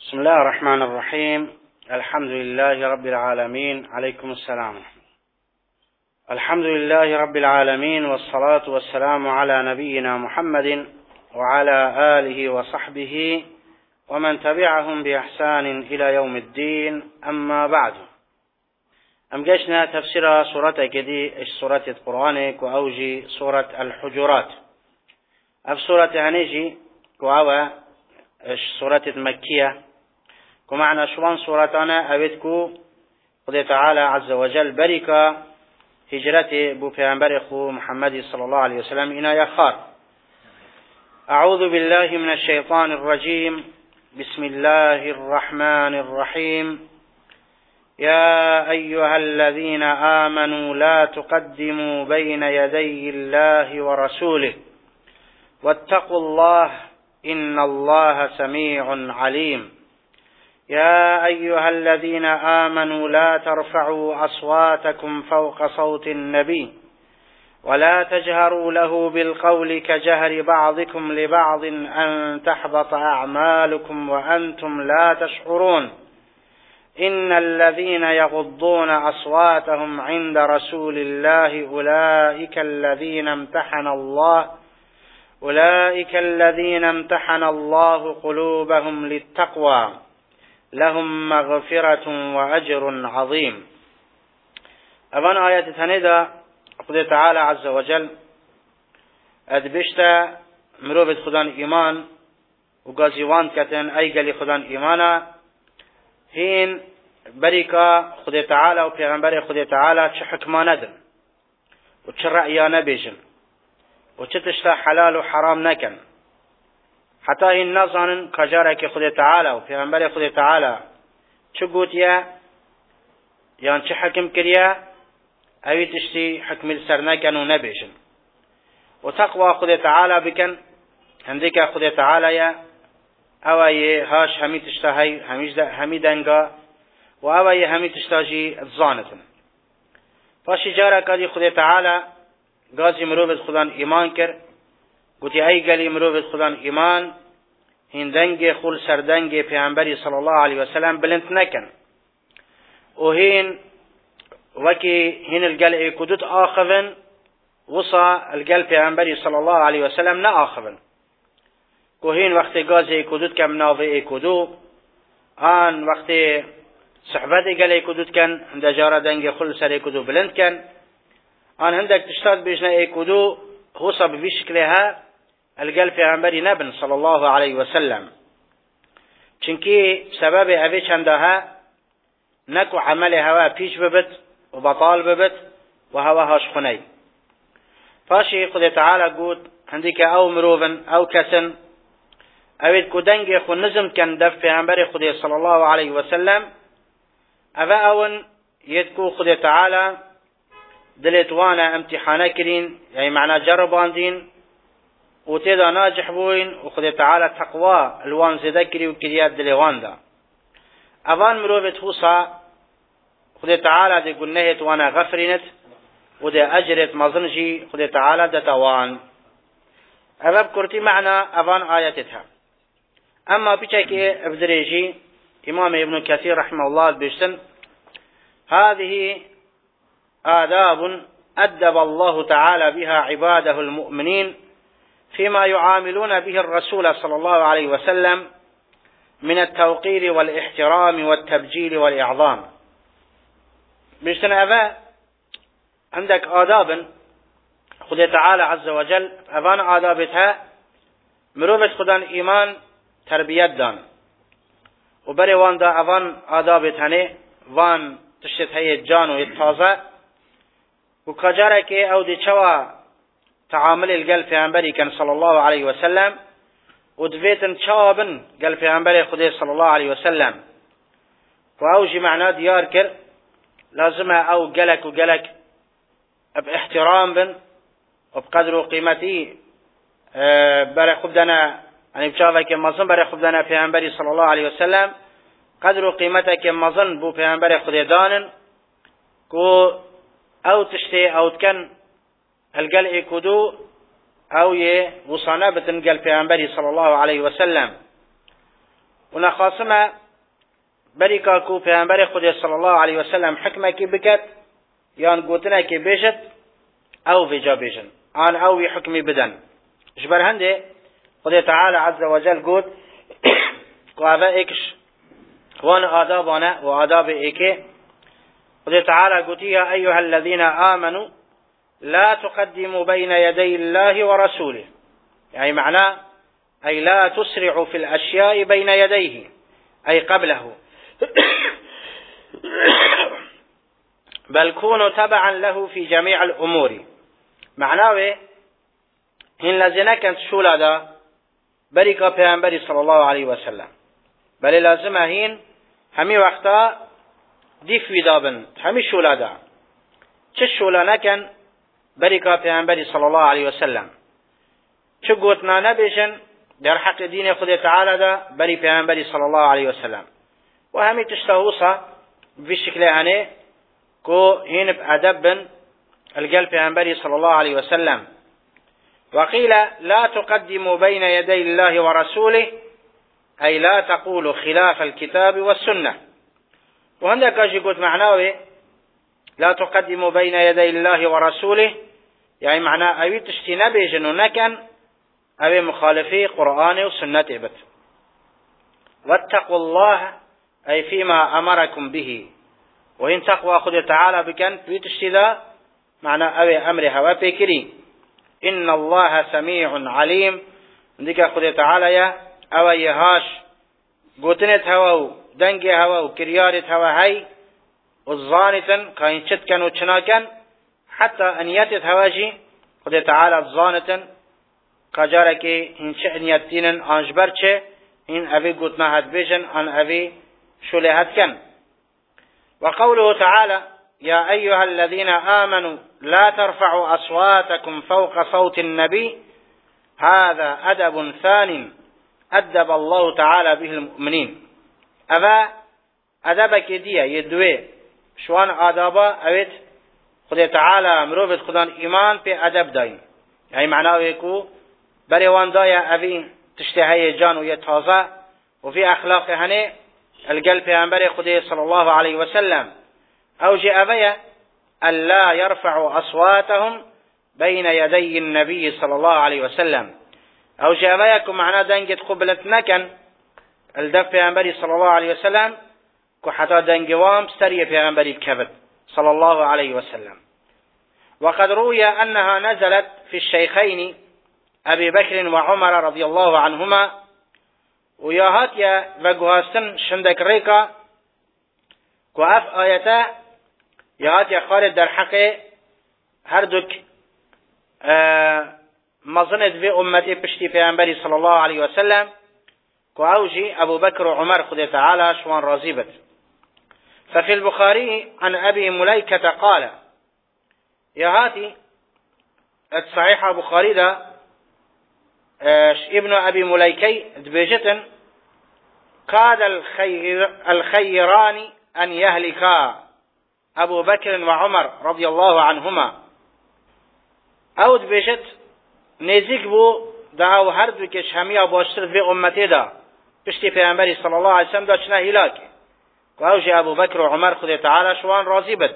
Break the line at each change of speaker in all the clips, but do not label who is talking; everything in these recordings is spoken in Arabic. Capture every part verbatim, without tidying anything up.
بسم الله الرحمن الرحيم. الحمد لله رب العالمين. عليكم السلام. الحمد لله رب العالمين، والصلاة والسلام على نبينا محمد وعلى آله وصحبه ومن تبعهم بإحسان إلى يوم الدين. أما بعد، أم جشنا تفسير سورة كدي سورة القرآن وأوجي سورة الحجرات. أف سورة هنيجي وأوا سورة المكية ومعنى شوان سورتنا أبدكو قد تعالى عز وجل بركة هجرته بو پیغمبر خو محمد صلى الله عليه وسلم إنا يخار. أعوذ بالله من الشيطان الرجيم. بسم الله الرحمن الرحيم. يا أيها الذين آمنوا لا تقدموا بين يدي الله ورسوله واتقوا الله إن الله سميع عليم. يا أيها الذين آمنوا لا ترفعوا أصواتكم فوق صوت النبي ولا تجهروا له بالقول كجهر بعضكم لبعض أن تحبط أعمالكم وأنتم لا تشعرون. إن الذين يغضون أصواتهم عند رسول الله أولئك الذين امتحن الله أولئك الذين امتحن الله قلوبهم للتقوى لهم مغفرة وأجر عظيم. أبان آيات تنيدا قد تعالى عز وجل أدبشت مروبة خدان إيمان وقازيوان كتن أيقل خدان إيمانا هين بركة خد تعالى وبيغنبري خد تعالى چه حكما ندن وچه رأيانا بيجن وچه تشتا حلال وحرام نكن حتى هين نظن كجارك خد تعالى وبيغنبري خد تعالى چه قوتيا يان چه حكم كريا اوي تشتي حكم السر نكن ونبيجن. وتقوى خد تعالى بكن هندك خد تعالى يا اوي هاش همي تشتهي همي دنگا و اوي همي تشتاجي الظانتن. فاشي جارة كادي خد تعالى غازي مروبت خدان ايمان كر قوتي اي قالي مروبت خدان ايمان هين دنگي خول سردنگي پیغمبري صلى الله عليه وسلم بلنت نكن وهين وكي هين القلع كدوت آخذن وصى القلب پیغمبري صلى الله عليه وسلم نا آخذن كوهين وقت غازي كدوت كم ناوي كدو آن وقت صحبت قلع كدوت كان عند جارة دنگي خول سر كدو بلند كان آن هندك تشتاد بيجنا اي كدو وصى بشكلها القلب پیغمبري نبن صلى الله عليه وسلم چنكي سبب اوه چندها نكو عمل هوا پیش ببت وبطال ببت وهوا هاش خني. فاشي خد تعالى قود هندك او مروفن او كسن اوید کو دنگ خو نظم کن دف پیغمبر خدا صلی الله علیه وسلم اوه اون ید کو خدا تعالی دلت وانا امتحانه کرین یعنی معنی جربان دین و تیدا ناجح بوین و خدا تعالی تقوی الوان زده کری و کریات دلوان دا اوان مروفت خوصا خدا تعالی دی گنهت وانا غفرینت و دی اجرت مظنجی خدا تعالی دتوان اوه بکرتی معنی اوان آیتتها. أما بيشك ابدريجي إمام ابن كثير رحمه الله بيشتن هذه آداب أدب الله تعالى بها عباده المؤمنين فيما يعاملون به الرسول صلى الله عليه وسلم من التوقير والاحترام والتبجيل والإعظام. بيشتن أبا عندك آداب خد تعالى عز وجل أبان آدابتها مروبة خدان إيمان تربیت دان و برای وان دا اوان آداب تنه وان تشت های جان و تازه و کجاره که او دی چوا تعامل القلب پیغمبری کن صلی الله علیه وسلم و دویتن چوا بن قلب پیغمبری خدا صلی الله علیه وسلم و او جی معنا دیار کر لازمه او قلق و قلق اب احترام بن و بقدر و قیمتی برای خود دانا يعني بشافة كم مظن بري خدنا پیغمبر صلى الله عليه وسلم قدر و قيمته كم مظن بو پیغمبر خدا دانن كو او تشتي او تكن القلع كدو او يه وصانا بتن قل پیغمبر صلى الله عليه وسلم كنا خاصمة بريكا كو پیغمبر خود صلى الله عليه وسلم حكمة كي بكت يان قوتنا كي بيجت او فيجا بيجن آن او حكمي بدن جبر هنده خود تعالى عز وجل قوت قوة اكش وانا آدابانا وآداب ايكي خود تعالى قوت يا أيها الذين آمنوا لا تقدموا بين يدي الله ورسوله يعني معناه أي لا تسرعوا في الأشياء بين يديه أي قبله بل كونوا تبعا له في جميع الأمور معناه هن لازم كانت شولا دا بريكا پیغمبر صلى الله عليه وسلم بل لازم هين همي وقتا ديف ويدابن همي شولا دا چه شولا نكن بريكا پیغمبر صلى الله عليه وسلم چه قوتنا نبيشن در حق دين خود تعالى دا بري پیغمبر صلى الله عليه وسلم وهمي تشتهوصا بشكل عنه كو هين بأدب القلب پیغمبر صلى الله عليه وسلم وقيل لا تقدموا بين يدي الله ورسوله أي لا تقولوا خلاف الكتاب والسنة وهندك اجي قلت معناه لا تقدموا بين يدي الله ورسوله يعني معناه أوي تشتنبي جنونكا أوي مخالفي قرآن وسنة إبت واتقوا الله أي فيما أمركم به وإن تقوى خد تعالى بكن بيتشتدا معنى أوي أمر هوا بكري إن الله سميع عليم عندك خد تعالى يا أوي يهاش قوتنت هوا دنگ هوا وكريارت هوا هاي والظانة كاين شتكن وشناكن حتى أن يتت هواجي خد تعالى الظانة قجارك إن شأن يتينن أنجبرچه إن أبي قوتنا هد بيجن أن أبي شلهت كن وقوله تعالى يا أيها الذين آمنوا لا ترفعوا أصواتكم فوق صوت النبي هذا أدب ثان أدب الله تعالى به المؤمنين أبا أدبك دي يدوي شوان آدابا أويت خد تعالى مروفت خدان إيمان بي أدب داين يعني معناه يكو بريوان دايا أبي تشتهي جان ويتازا وفي أخلاق هني القلب أنبري خدي صلى الله عليه وسلم أوجي أبيا ألا يرفعوا أصواتهم بين يدي النبي صلى الله عليه وسلم أوجي أبياكم معنا دنجت قبلت نكن الدف أنبري صلى الله عليه وسلم كحتى دنجوام سري في أنبري الكبد صلى الله عليه وسلم وقد روي أنها نزلت في الشيخين أبي بكر وعمر رضي الله عنهما وياهات يا وقهاستن شندك ريكا كواف آياتا ياهات يا خالد در حق هردك آه مظنت في أمتي بشتي في أنبري صلى الله عليه وسلم كواوجي أبو بكر وعمر خذ تعالى شوان رازبت ففي البخاري عن أبي مليكة قال ياهاتي الصحيح بخاري ده ابن أبي مليكي دبيجة قاد الخير الخيران أن يهلكا أبو بكر وعمر رضي الله عنهما أو دبيجة نزيك بو دعو هردو كشهمية باشتر في أمتي دا بشتي في أنبري صلى الله عليه وسلم دا چنا هلاك وأوجي أبو بكر وعمر خذ تعالى شوان راضبت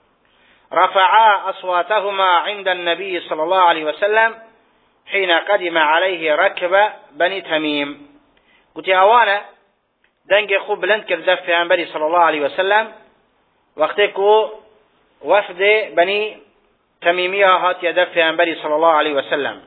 رفعا أصواتهما عند النبي صلى الله عليه وسلم حين قدم عليه ركب بني تميم قلت أوانا دنگ خوب بلند کرد في أنبري صلى الله عليه وسلم وقتكو وفد بني تميمية هات يدف في أنبري صلى الله عليه وسلم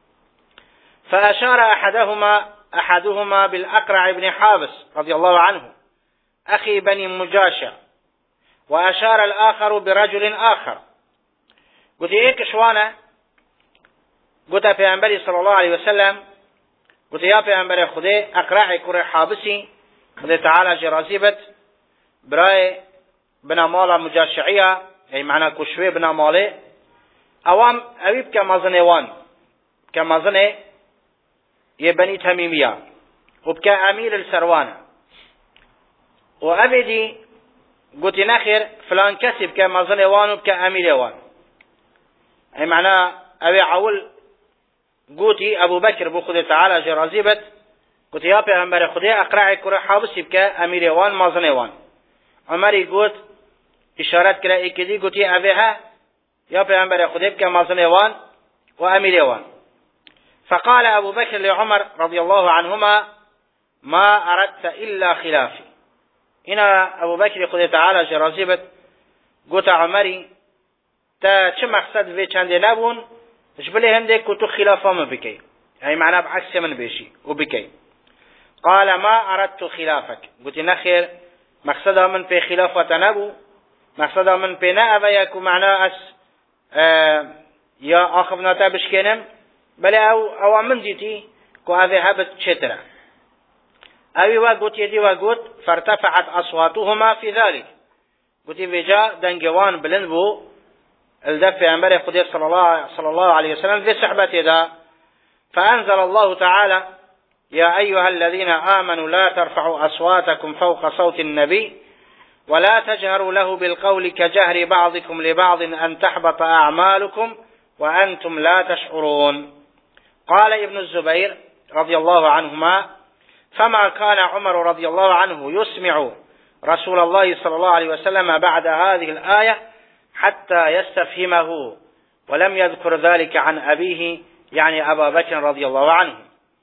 فأشار أحدهما أحدهما بالأقرع بن حابس رضي الله عنه أخي بني مجاشع وأشار الآخر برجل آخر قلت إيك شوانا قلت في أنبري صلى الله عليه وسلم قلت يا في أنبري خذي أقرع كرة حابسي خذي تعالى جرازيبت براي بنا مالا مجاشعية أي معنى كشوي بنا مالي أوام أبيب كمازنوان كمازنه يبني تميمية وبكا أمير السروانة وأبدي قلت نخير فلان كسب كمازنوان وبكا أمير وان أي معنى أبي عول قوتي أبو بكر بخذ تعالى جرازيبت قلت يا پیغمبر خدا اقرع كره حابسي بك امير وان مازن وان. عمر قلت اشارت كره اكدي قلت اوها يا پیغمبر خدا بك مازن وان وامير وان. فقال ابو بكر لعمر رضي الله عنهما ما اردت الا خلافي. هنا ابو بكر خدا تعالى جرازبت قلت عمري تا چه مقصد في چنده نبون جبله هنده كتو خلافه من بكي يعني معناه بعكس من بيشي وبكي. قال ما أردت خلافك. قلت نخير مقصدها من في خلافة نبو مقصدها من في نأبا يكو معناه أس آه يا آخفنا تابش كنم بل أو, أو من ديتي كو هذه هبت شترة أوي وقلت يدي وقلت فارتفعت أصواتهما في ذلك. قلت بجاء دنجوان بلنبو الدفع أنبري قدير صلى الله, صلى الله عليه وسلم في صحبة ذا. فأنزل الله تعالى يا أيها الذين آمنوا لا ترفعوا أصواتكم فوق صوت النبي ولا تجهروا له بالقول كجهر بعضكم لبعض أن تحبط أعمالكم وأنتم لا تشعرون. قال ابن الزبير رضي الله عنهما فما كان عمر رضي الله عنه يسمع رسول الله صلى الله عليه وسلم بعد هذه الآية حتى يستفهمه ولم يذكر ذلك عن أبيه يعني أبا بكر رضي الله عنه.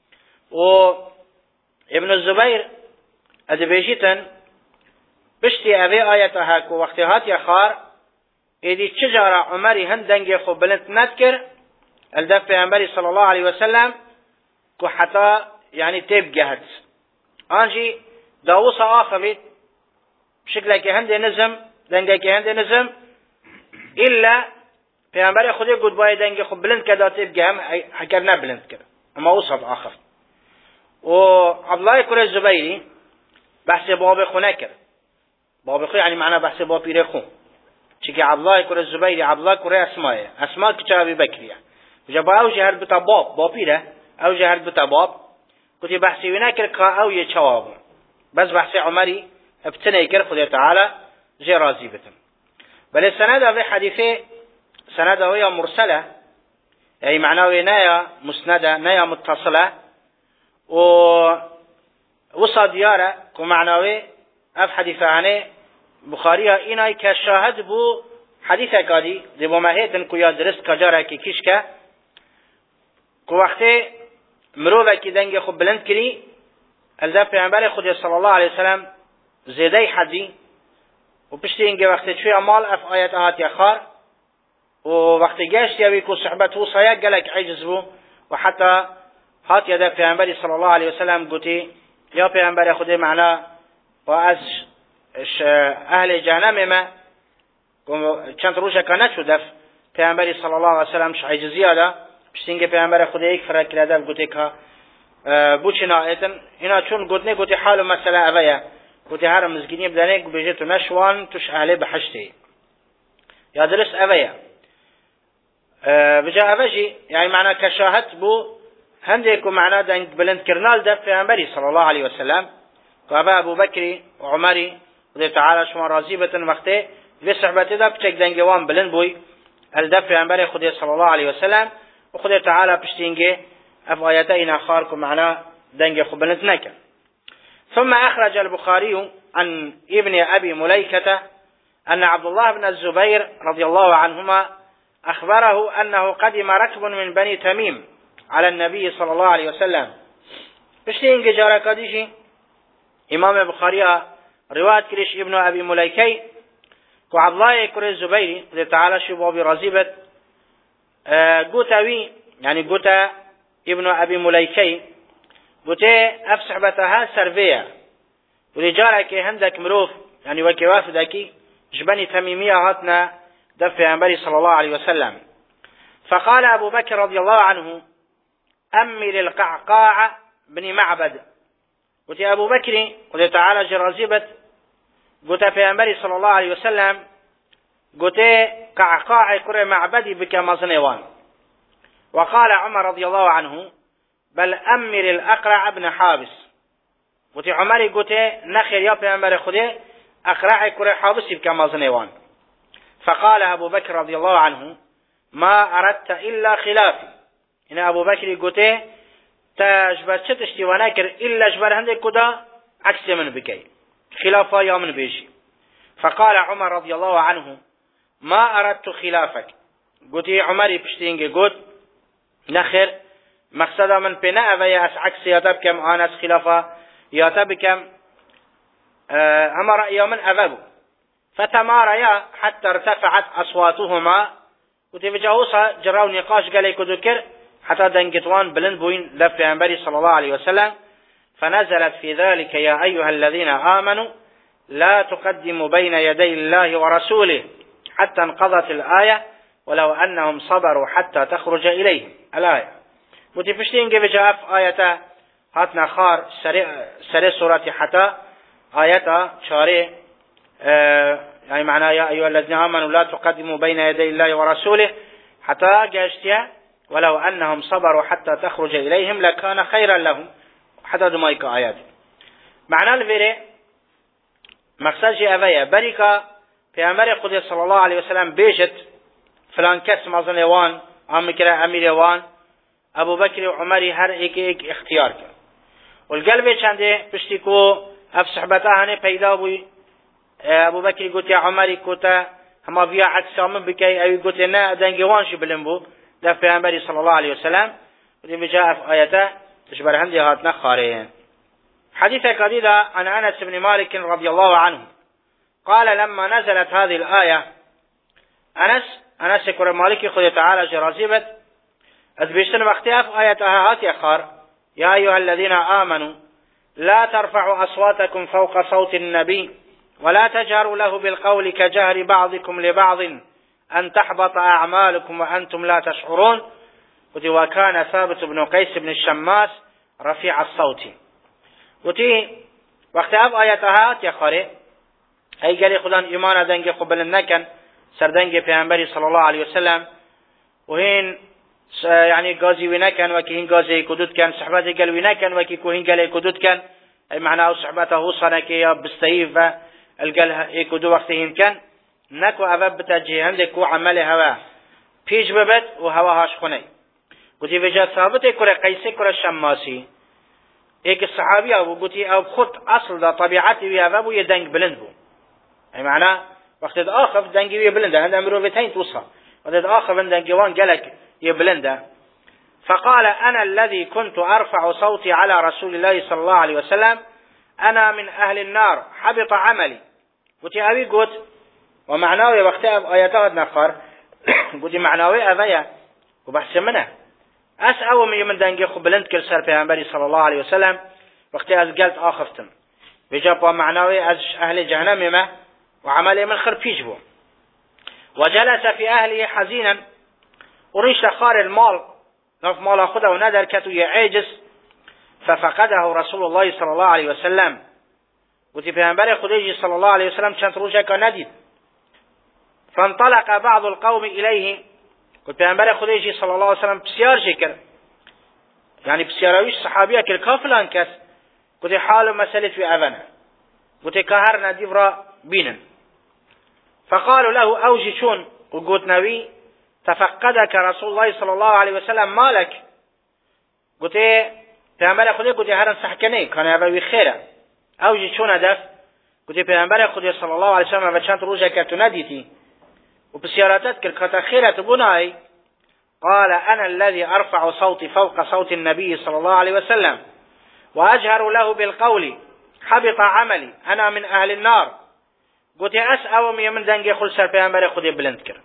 وابن الزبير أدبيجيتا بشتي أبي آياتها كو وقتهات يخار إذي تشجر عمري هندنجي خو بلنت نذكر الدفع أنبري صلى الله عليه وسلم كو حتى يعني تيب جهد أنجي داوصة آخر بشكل كي هندي نزم دنجي كي هندي نزم إلا في أنبري خدي قد باي دنجي خو بلنت كدا تيب جهم حكرنا بلنت كده أما وصف آخر. وعبد الله كره الزبيري بحث باب خو نكر باب خو يعني معناه بحث باب بير خو چونكه عبد الله كره الزبيري عبد الله كره اسماء اسماء كتاب ابي بكر جاب او جهر بتباب باب بيره او جهر بتباب كنت بحث ونكر كا او يجواب بس بحث عمري ابتنى يكر خدای تعالى جي راضي بتم. بل السند في حديثه سند هو مرسله اي معناه نايا مسنده نايا متصله و وصا دياره كمعناوي اف حديث عنه بخاري اناي كشاهد بو حديثه قادي دي بماهيتن كو يا درست كجاره كي كشكه كو وقت مروه كي دنگ خو بلند كري الذا پیغمبر خدا صلى الله عليه وسلم زيدي حدي وبشتي انگه وقت شويه مال اف ايات هات يخار ووقت جاش يوي كو صحبته صيا قالك عجز بو وحتى هات يدا پیغمبر صلى الله عليه وسلم قلتي يا پیغمبر خدا معنا واز اهل جهنم ما چند روزه کنه شو دف پیغمبر صلى الله عليه وسلم ش عجزی ادا بشینگه پیغمبر خدا یک فرق کرده گوته که بوچنا ایتن اینا چون گوتنه گوته حال مسئله اویا گوته هر مزگینی بدنه بجه تو نشوان توش اهل بحشته یا درس اویا بجا اوجی يعني معنى كشاهد بو هنديكو معنى دنگ بلند كرنال دف پیغمبر صلى الله عليه وسلم وابا ابو بكر وعمر رضي تعالى شما راضيبه وقته في صحبته ده بچك دنگوان بلند بوي الدف پیغمبر خدا صلى الله عليه وسلم وخدا تعالى پشتينگه اف اياتين اخركم معنى دنگ خو بلند نكن. ثم اخرج البخاري عن ابن ابي مليكه ان عبد الله بن الزبير رضي الله عنهما اخبره انه قدم ركب من بني تميم على النبي صلى الله عليه وسلم. پشتينگه جاره کدیشی امام بخاري روایت کریش ابن ابي مليكه کو عبد الله كره الزبيري رضي تعالى شو بابي رزيبت قوتاوي يعني قوتا ابن ابي مليكه قوتا افصحبتها سرفيه ورجالك هندك مروف يعني وكوافدك جبني تميميه هاتنا دفع انبري صلى الله عليه وسلم. فقال ابو بكر رضي الله عنه امر القعقاع بن معبد قلت ابو بكر قلت تعالى جرازبت قلت في انبري صلى الله عليه وسلم قلت قعقاع كره معبدي بك مزنوان. وقال عمر رضي الله عنه بل امر الاقرع بن حابس قلت عمر قلت نخير يا في انبري خده اقرع كره حابس بك مزنوان. فقال ابو بكر رضي الله عنه ما اردت الا خلافي. هنا ابو بكر قلت تجبر چت اشتوانه کر إلا جبر هنده كدا عكس من بكي خلافة يا من بيجي. فقال عمر رضي الله عنه ما أردت خلافك. قلت عمري بشتينجي قلت نخير مقصد من بناء ويا أس عكس يتبكم آنس خلافة يتبكم أما رأي من أبابه. فتماريا حتى ارتفعت أصواتهما قلت بجاوسا جراو نقاش قالي كذكر حتى دنقتوان بلند بوين لف أنبري صلى الله عليه وسلم. فنزلت في ذلك يا أيها الذين آمنوا لا تقدموا بين يدي الله ورسوله حتى انقضت الآية ولو أنهم صبروا حتى تخرج إليهم الآية. متفشتين قبل جاء في آية هاتنا خار سري سورة حتى آية شاري آه يعني معنى يا أيها الذين آمنوا لا تقدموا بين يدي الله ورسوله حتى جاشتها ولو أنهم صبروا حتى تخرج إليهم لكان خيرا لهم حتى دمائك آيات. معنى الفيري مقصد جي أفايا بريكا في أمر قدس صلى الله عليه وسلم بيجت فلان كس مازن يوان عم كرا أمير يوان أبو بكر وعمر هر ایک ایک اختیار کرد. والقلب چنده پشتی کو اف صحبتا هنه پیدا بوی ابو بکر گوتی عمری کوتا هما بیا عکسام بکی اوی گوتی نه دنگوان شو بلن بو در پیامبری صلی الله علیه وسلم ودي بجاء في آياته تشبه هندي هاتنا خارين. حديث قديدة عن أنس بن مالك رضي الله عنه قال لما نزلت هذه الآية أنس أنس يقول مالك خذ تعالى جرازيبت أذبشتن واختياف آياتها هات يخار يا أيها الذين آمنوا لا ترفعوا أصواتكم فوق صوت النبي ولا تجهروا له بالقول كجهر بعضكم لبعض أن تحبط أعمالكم وأنتم لا تشعرون. وكان ثابت بن قيس بن الشماس رفيع الصوت. وتي واختياف آياتها هات يخار أي قال خدان إيمان دنگ قبل النكن سردنگ پیامبری صلى الله عليه وسلم وهين يعني غازي وينكن وكي هن غازي كدود كان صحبته قال وينكن وكي كوهين قال كدود كان أي معناه صحبته صنك يا بالسيف القال كدو وقتهن كان نكو أباب بتجه عندك وعمل هوا بيج ببت وهوا هاش خني. قلت بجا ثابت كره قيس كره شماسي एक सहाबी अब गुती अब खुद असल दा طبيعتي ويا ابو يدنگ بلند بو اي معناه وقت اخر دنگ ويا بلند هذا امره بتين توصل وقت اخر دنگ وان قالك يا بلند. فقال انا الذي كنت ارفع صوتي على رسول الله صلى الله عليه وسلم انا من اهل النار حبط عملي. قلت ابي قلت ومعناه وقت اياته نخر قلت معناه ابيا وبحث منه أسأو من يمن دنگي خبلند كل سر پیغمبری صلى الله عليه وسلم وقتی از قلت آخفتم بجاب معنوي از أهل جهنم ما وعمل من خر پیش بو. وجلس في أهله حزينا وريش لخار المال نف مال خده وندر كتو يعجز ففقده رسول الله صلى الله عليه وسلم. وتي پیغمبر خديجي صلى الله عليه وسلم چند روزه که ندید. فانطلق بعض القوم إليه قلت پیامبر خدایشی صلی الله علیه و سلم بسیار شکر یعنی بسیارویش صحابیه که کافلان کس قلت حال مسألة في أذنه قلت كهرنا دبرا بينا. فقالوا له أوجي شون وقلت نبي تفقدك رسول الله صلى الله عليه وسلم مالك قلت پیامبر خدای قلت هرن سحكني كان يبوي خيره أوجي شون هدف قلت پیامبر خدای صلى الله عليه وسلم وچند روزه که تو ندیدی وبسياراتك كركتا خيرة بناي. قال أنا الذي أرفع صوتي فوق صوت النبي صلى الله عليه وسلم وأجهر له بالقول حبط عملي أنا من أهل النار. قلت أسأو مي من دنجي خل سر پیامبر خدي بلند كر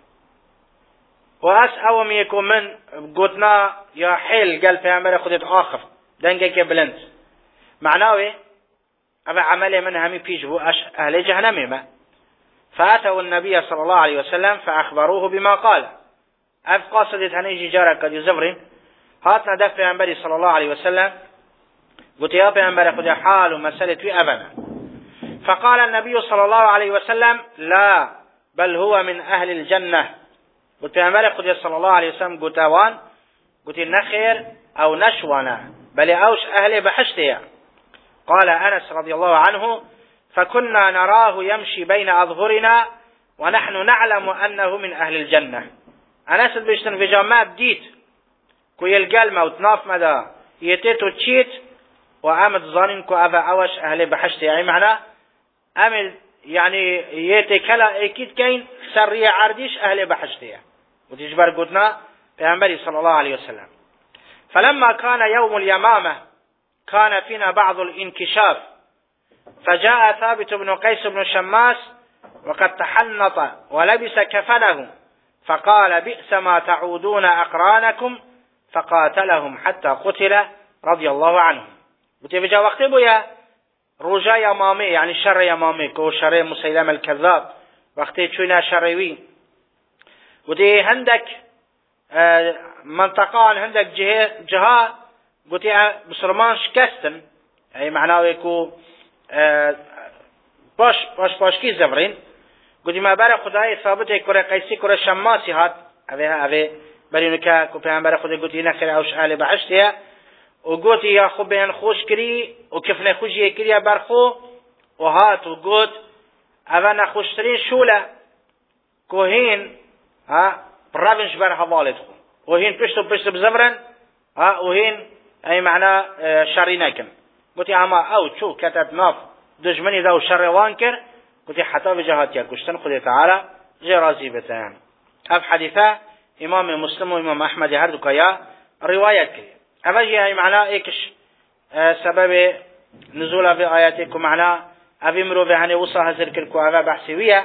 وأسأو مي يكون من قلتنا يا حيل قال پیامبر خدي آخف دنجي كي بلند معناه أبا عملي من همي بيجبو أش أهل جهنم ما. فأتوا النبي صلى الله عليه وسلم فأخبروه بما قال أف قاصدت هنيجي جارة قد يزمرين هاتنا دف بيعنبري صلى الله عليه وسلم قلت يا بيعنبري قد حال مسألة في أبنا. فقال النبي صلى الله عليه وسلم لا بل هو من أهل الجنة. قلت بيعنبري قد صلى الله عليه وسلم قلت وان قلت نخير أو نشوانا بل أوش أهل بحشتها. قال أنس رضي الله عنه فكنا نراه يمشي بين أظهرنا ونحن نعلم أنه من أهل الجنة. أنا سد بيشتن في جامعة ديت كوي القلمة وتناف مدى يتيتو تشيت وعمد ظانين كو أفا عوش أهل بحشت يعني معناه أمل يعني يتكلا أكيد كين سرية عرديش أهل بحشتها وتجبر قدنا بأنبري صلى الله عليه وسلم. فلما كان يوم اليمامة كان فينا بعض الانكشاف فجاء ثابت بن قيس بن شماس وقد تحنط ولبس كفنه فقال بئس ما تعودون أقرانكم فقاتلهم حتى قتل رضي الله عنهم. وتبجا وقت بويا رجا يمامي يعني شر يمامي كو شر مسيلم الكذاب وقت تشوينا شروي ودي هندك منطقان هندك جهة جهة قلت بسرمان شكستن أي معناه يكو باش باش باش كي زمرين قلت ما بره خدای ثابت كره قيسي كره شماسي هات أبيها أبي برينك كو پیامبر خدا قلت نخير أوش أهل بعشتها وقلت يا خو بين خوش كري وكيف نخوش يكري برخو وهات وقلت أبا نخوشترين شولة كوهين ها برافنش بر حوالته وهين بيشتو بيشتو بزمرن ها وهين أي معنى شريناكن قلت أما أو شو كتب ناف دجمني ذا وشر وانكر قلت حتى بجهات يكشتن خدي تعالى جرازي بتان. أف حديثة إمام مسلم وإمام أحمد هردو كيا رواية كي أفجي أي معنى إيكش سبب نزول في آياتكم معنى أبي مرو في هني وصى هزر كلكو أبا بحسوية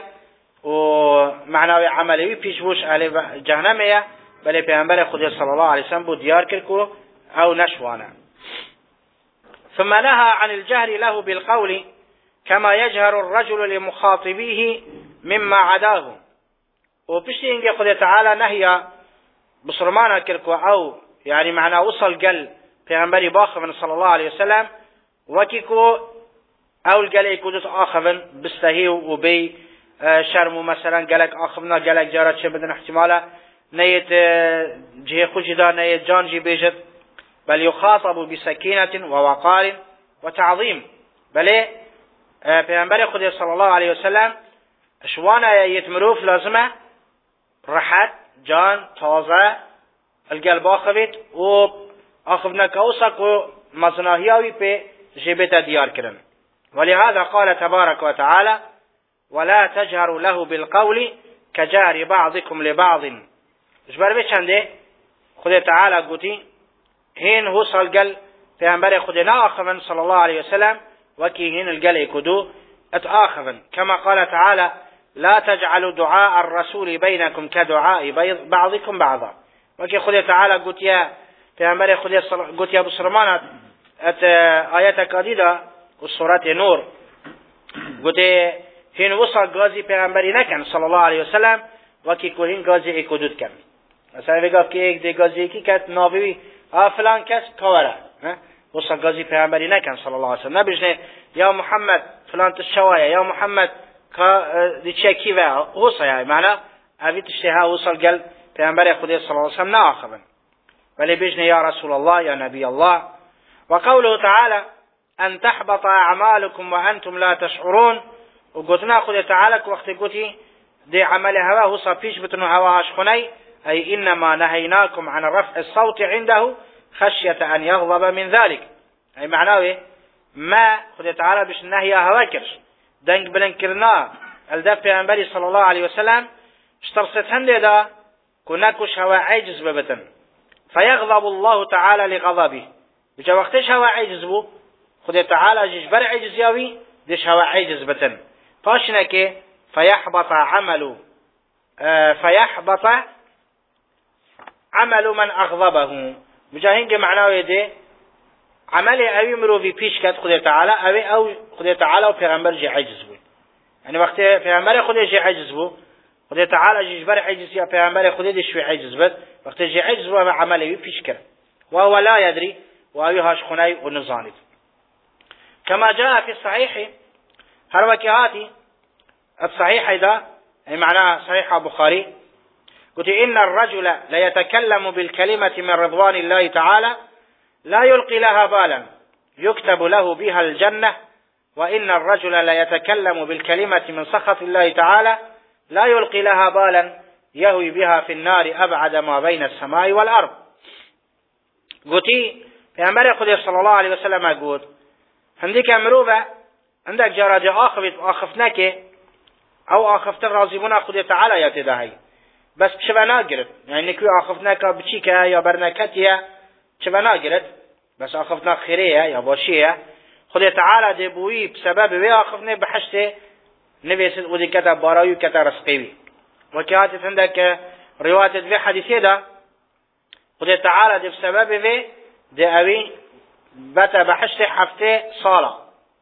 ومعنى عملي بيشوش أهل جهنمية بل پیغمبر خدا صلى الله عليه وسلم ديار كلكو أو نشوانا. ثم نهى عن الجهر له بالقول كما يجهر الرجل لمخاطبيه مما عداه. وبشي إنجي خدا تعالى نهي بصرمانا كلكو أو يعني معنى وصل قل پیغمبر باخفن صلى الله عليه وسلم وكيكو أو القل يكودت آخفن بستهيو وبي شرمو مثلا قلق آخفنا قلق جارت شبدن احتمالا نيت جهة خجدا نيت جانجي بيجد بل يخاطب بسكينة ووقار وتعظيم بل پیغمبر خدا صلى الله عليه وسلم شوانا يتمروف لازمه رحت جان تازه القلب آخفت و آخفنا كوسك و مزناهياوي بي جبت ديار كرن. ولهذا قال تبارك وتعالى ولا تجهروا له بالقول كجهر بعضكم لبعض. جبر بچنده خدا تعالى قوتي هين وصل قل پیغمبر خدا ناخفن صلى الله عليه وسلم وكي هين القل يكدو اتآخفن كما قال تعالى لا تجعلوا دعاء الرسول بينكم كدعاء بعضكم بعضا. وكي خدا تعالى قوت يا پیغمبر خدا قوت يا بسرمانات ات آيات قديدة والسورة نور قوت هين وصل غازي پیغمبری نکن صلى الله عليه وسلم وكي كوهين غازي اكدود كن مثلا بگاف که ایک دی غازي کی کت نابوی فلان کس کوره وصل غازي پیغمبری نکن صلى الله عليه وسلم نبجنه يا محمد فلان تشوايا يا محمد دي تشكي و وصل يعني معنى ابي تشتها وصل قال پیغمبر خدا صلى الله عليه وسلم ناخبن بل بجنه يا رسول الله يا نبي الله. وقوله تعالى أن تحبط أعمالكم وأنتم لا تشعرون وقلتنا خدا تعالى وقت قلتي دي عمل هوا هو صفيش بتنو هوا هشخني أي إنما نهيناكم عن رفع الصوت عنده خشية أن يغضب من ذلك. أي معناه ما خدا تعالى بش نهي هوا كرش دنگ بلنكرنا الدف پیغمبر صلى الله عليه وسلم اشترست هنده دا كناكوش هوا عاجز ببتن فيغضب الله تعالى لغضبه بجا وقتش هوا عاجز بو خدا تعالى ججبر عاجز ياوي ديش هوا عاجز بتن فاشنك فيحبط عمل اه فيحبط عمل من أغضبه بجا هنگه معناه يده عمل اوی مروی پیش کرد خدا تعالی اوی او خدا تعالی و پیغمبر جی عجز بود یعنی وقتی پیغمبر خدا جی عجز بود خدا تعالی جی بر عجز یا پیغمبر خدا دیش عجز بود وقتی جی عجز بود عمل اوی پیش کرد و هو لا يدري و اوی هاش خنای و نزانید كما جاء في الصحيح هر وكهاتي الصحيح اذا معناه صحيح البخاري قلت ان الرجل لا يتكلم بالكلمة من رضوان الله تعالى لا يلقي لها بالا يكتب له بها الجنة وإن الرجل لا يتكلم بالكلمة من سخط الله تعالى لا يلقي لها بالا يهوي بها في النار أبعد ما بين السماء والأرض. قلتي پیامبر خدا صلی الله علیه و سلم گفت هندی که مروه عندك جراج آخفت آخفت نکه او آخفت راضی بنا خدا تعالی یاد دهی بس چه ناگرد یعنی نکوی آخفت نکه بچی که یا برنکتیه چه ناگرد بس آخفت نک خیریه یا باشیه خدا تعالی دی بویی بسبب وی آخفت نه بحشته نویسد ودی کتا باراوی کتا رزقیوی وكاتت عندك رواية في حديثه ده خدا تعالى دي بسبب في دي اوي بتا بحشت حفته صالة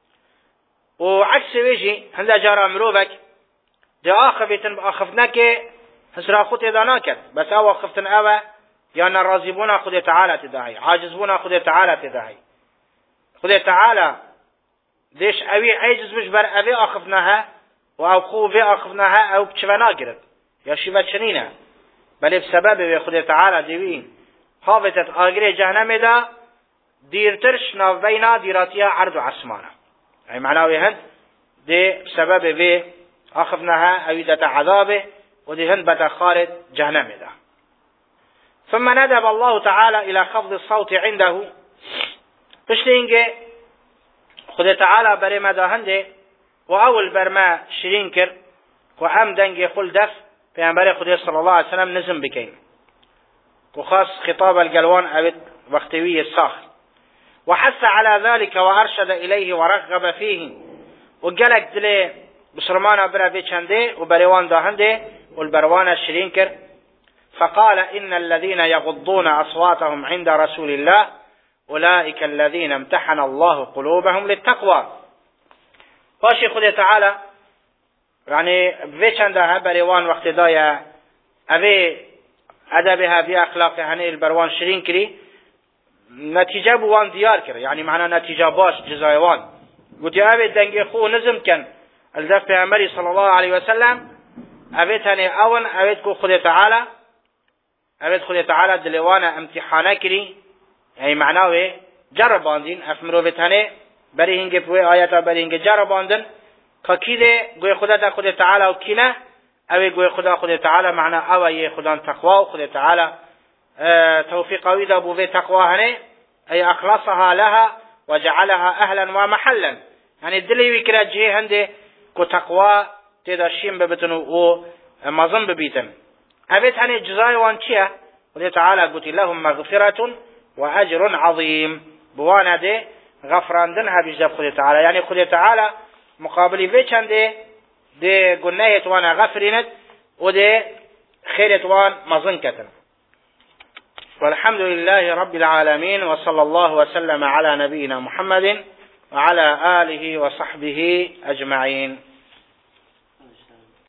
وعكس ويجي هنده جارة مروبك دي آخفتن بآخفتناك هسرا خود تداناكت بس او آخفتن او يعني الرازبون خدا تعالى تداهي عاجزبون خدا تعالى تداهي خدا تعالى ديش اوي عاجز مش بر اوي آخفتناها و او خوب آخفتناها او بچوانا گرد یا شیوه چنینه بله بسبب خدا تعالی دیوین حافتت آگره جهنم دا دیرترش ناو بینا دیراتیا عرض و عسمانه يعني معناوی هند دی بسبب وی آخفناها اویدت عذابه و دی هند بتا خارج جهنم دا ثم ندب الله تعالى الى خفض الصوت عنده پشت اینگه خدا تعالی بری مدا هنده و اول برما شرین کرد و هم دنگی خل دف پیامبر خدا صلی الله علیه وسلم نزم بکین وخاص خطاب القلوان أبد وقتوي الساخ وحث على ذلك وأرشد إليه ورغب فيه وقالك دلي بسرمانا برا في چنده وبريوان داهنده والبروان الشرينكر فقال إن الذين يغضون أصواتهم عند رسول الله أولئك الذين امتحن الله قلوبهم للتقوى باشي خده تعالى يعني في چنده بريوان وقت دايا أبي ادبها بی اخلاق هنه البروان شرین کری نتیجه بوان دیار کرد یعنی معنا نتیجه باش جزای وان گوتی اوه دنگ خو نظم کن الدف پیامبری صلی الله علیه و سلم اوه تنه اون اوه کو خود تعالی اوه خود تعالی دلوان امتحانه کری یعنی معناوه جرباندین افمرو تنه بری هنگ پوی آیتا بری هنگ جرباندن که کیده گوی خودتا خود تعالی و کینه اوه گوی خدا خود تعالی معنا اوه یه خدا تقوا و خود تعالی توفیق اوی ابو في تقوا هنه اي اخلصها لها وجعلها اهلا ومحلا يعني دلي وكرا جه هنده كو تقوا تدا شيم ببتن و مازن ببيتن ابيت هنه جزاي وان چيه خود تعالی قلت لهم مغفرة واجر عظيم بوانا ده غفراندن ها بجاب خود تعالی يعني خود تعالی مقابلی في چنده ده گناهت وانا غفرينت و ده خيرت وان مازن كتن والحمد لله رب العالمين وصلى الله وسلم على نبينا محمد وعلى آله وصحبه أجمعين.